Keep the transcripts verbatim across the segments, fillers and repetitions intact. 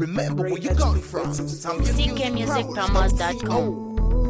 Remember where you got it from. C K music promos dot com.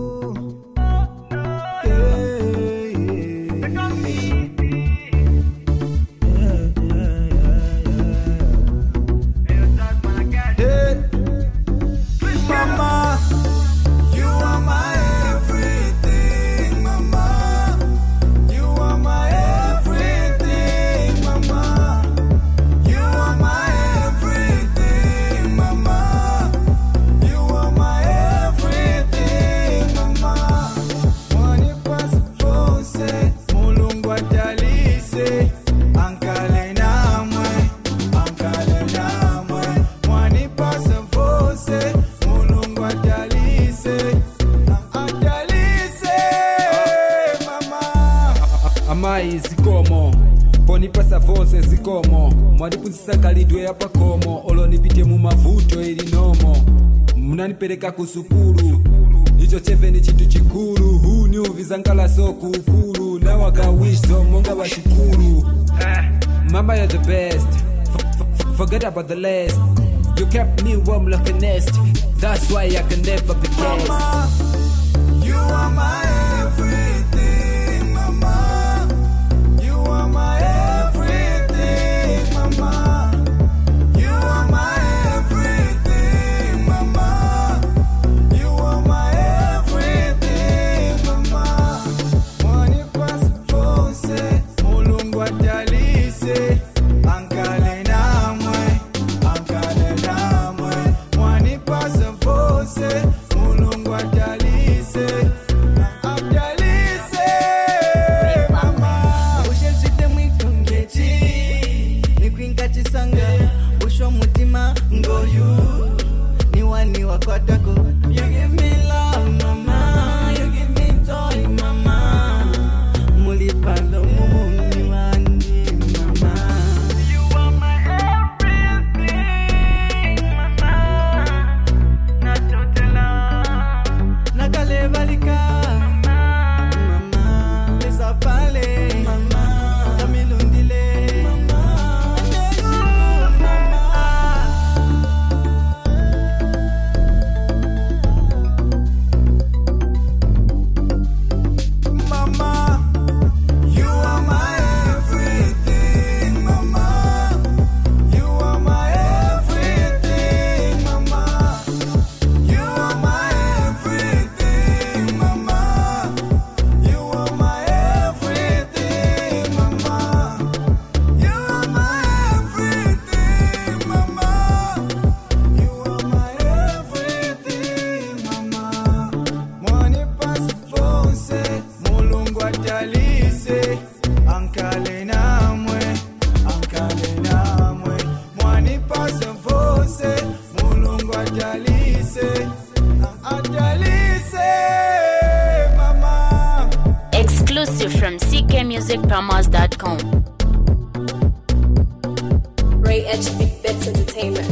Zikomo poni pasa vonse zikomo mwadipunzisa kalidwe apa komo olonipite mu mavuto ili nomo munanipereka kusukuru icho cheve ni chintu chikuru who knew vizankala so kukuru now I got wisdom monga bashukuru mama you're the best f- f- forget about the last you kept me warm like a nest that's why I can never be guessed. Mama, you are my everything, mama. Exclusive from C K music promos dot com. Ray H Big Bets Entertainment.